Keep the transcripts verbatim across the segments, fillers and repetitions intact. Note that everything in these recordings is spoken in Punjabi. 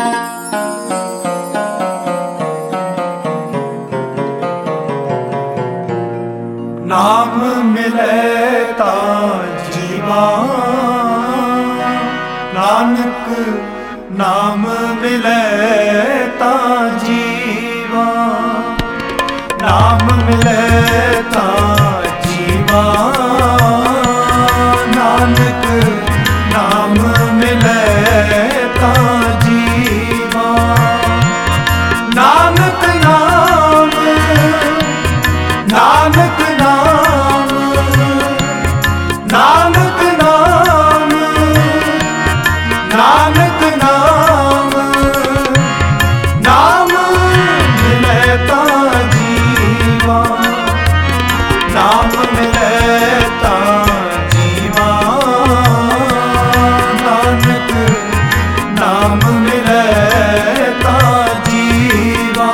ਨਾਮ ਮਿਲੇ ਤਾਂ ਜੀਵਾ, ਨਾਨਕ ਨਾਮ ਮਿਲੇ ਤਾਂ ਜੀਵਾ। ਨਾਮ ਮਿਲੇ ਤਾਂ ਜੀਵਾ, ਨਾਨਕ ਨਾਮ ਮਿਲੇ ਤਾਂ ਜੀਵਾ। ਨਾਨਕ ਨਾਮ, ਨਾਨਕ ਨਾਮ, ਨਾਨਕ ਨਾਮ, ਨਾਨਕ ਨਾਮ, ਨਾਮ ਮਿਲੇ ਤਾਂ ਜੀਵਾ। ਨਾਮ ਮਿਲੇ ਤਾਂ ਜੀਵਾ, ਨਾਨਕ ਨਾਮ ਮਿਲੇ ਤਾਂ ਜੀਵਾ।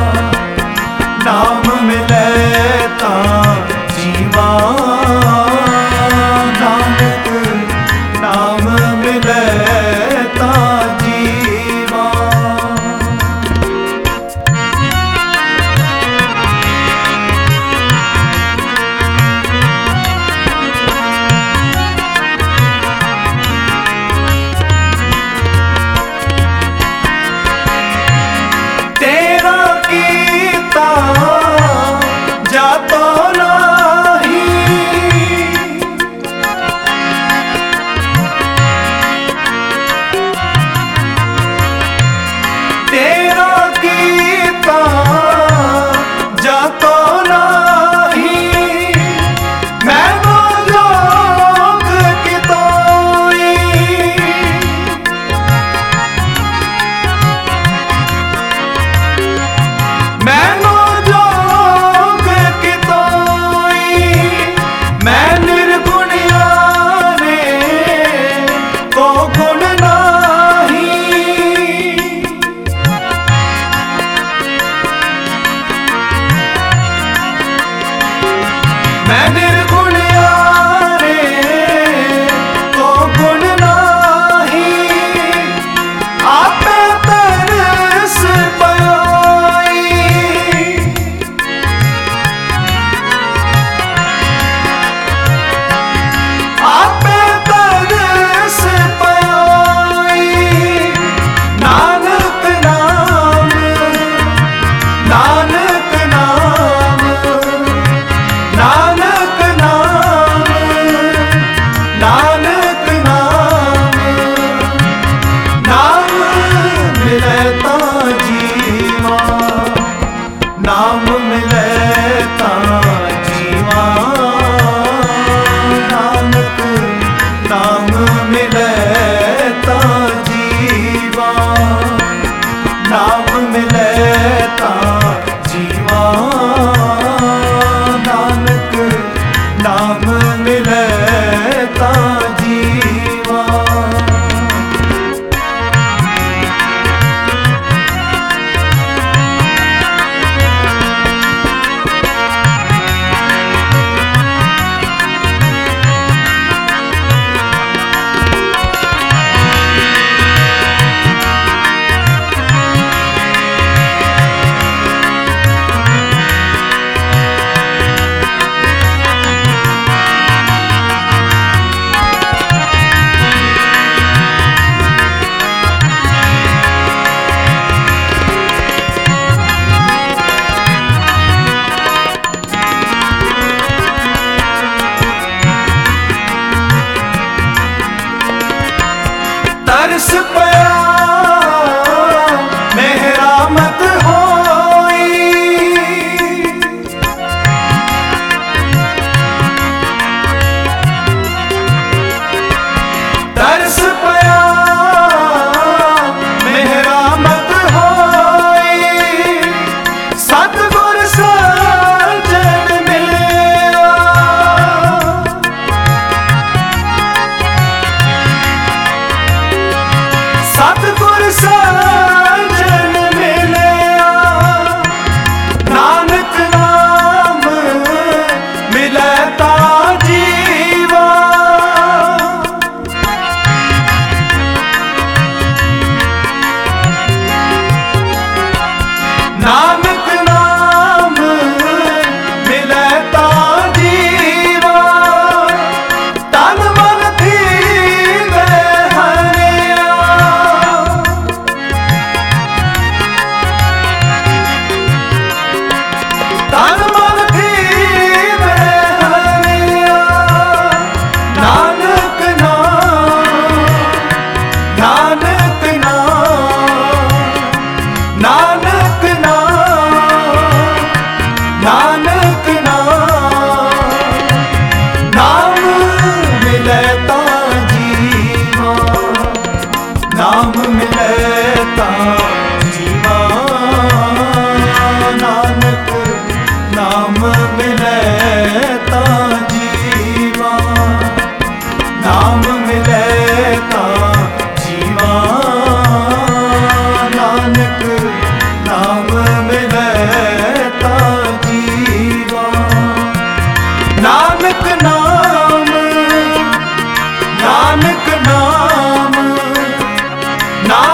ਨਾਮ ਮਿਲੇ ਤਾਂ ਜੀਵਾ, ਨਾਨਕ ਨਾਮ ਮਿਲੇ ਤਾਂ ਜੀਵਾ। ਤੇਰਾ ਕੀਤਾ ਜਾਤੋ ਨਾਹੀ, ਤੇਰਾ ਕੀਤਾ ਜਾਤੋ ਨਾਹੀ। ਮੈਨੂੰ ਜੋਗ ਕਿਤੋਈ, ਮੈਨੂੰ ਜੋਗ ਕਿਤੋਈ। ਮੈਂ ਨਿਰਗੁਣਿਆ ਨੇ ਕੋ ਗੁਣ ਨਾਹੀ। ਮੈਂ ਨਿਰਗੁਣਿਆ ਨੇ ਕੋ ਗੁਣ ਨਾਹੀ। ਆਪੇ ਤਰਸ ਪਈ, ਆਪੇ ਤਰਸ ਪਈ। ਨਾਨਕ ਨਾਮ, ਨਾਨਕ ਨਾਮ, ਨਾਨਕ ਨਾਮ, ਨਾਨਕ ਨਾਮ, ਨਾਮ ਮਿਲੇ ਤਾਂ ਜੀਵਾ। ਨਾਮ ਮਿਲੇ ਤਾਂ ਜੀਵਾ, ਨਾਨਕ ਨਾਮ ਮਿਲੇ ਤਾਂ ਜੀਵਾ। ਨਾਮ ਮਿਲੇ ਤਾਂ ਜੀਵਾ, ਨਾਨਕ ਨਾਮ ਮਿਲੇ ਤਾਂ ਜੀਵਾ। ਤਰਸ ਪਿਆ ਮਿਹਰਾਮਤ ਹੋਈ। ਤਰਸ ਪਿਆ ਮਿਹਰਾਮਤ ਹੋਈ। ਸਤਿਗੁਰ ਸਾਜਣ ਮਿਲਿਆ, ਨਾਮ ਮਿਲੇ ਤਾਂ ਜੀਵਾ, ਨਾਨਕ ਨਾਮ ਮਿਲੇ ਤਾਂ ਜੀਵਾ, ਨਾਮ ਮਿਲੇ ਤਾਂ ਜੀਵਾ, ਨਾਨਕ ਨਾਮ ਮਿਲੇ ਤਾਂ ਜੀਵਾ। ਨਾਨਕ ਨਾਮ, ਨਾਨਕ ਨਾਮ, ਨਾਮ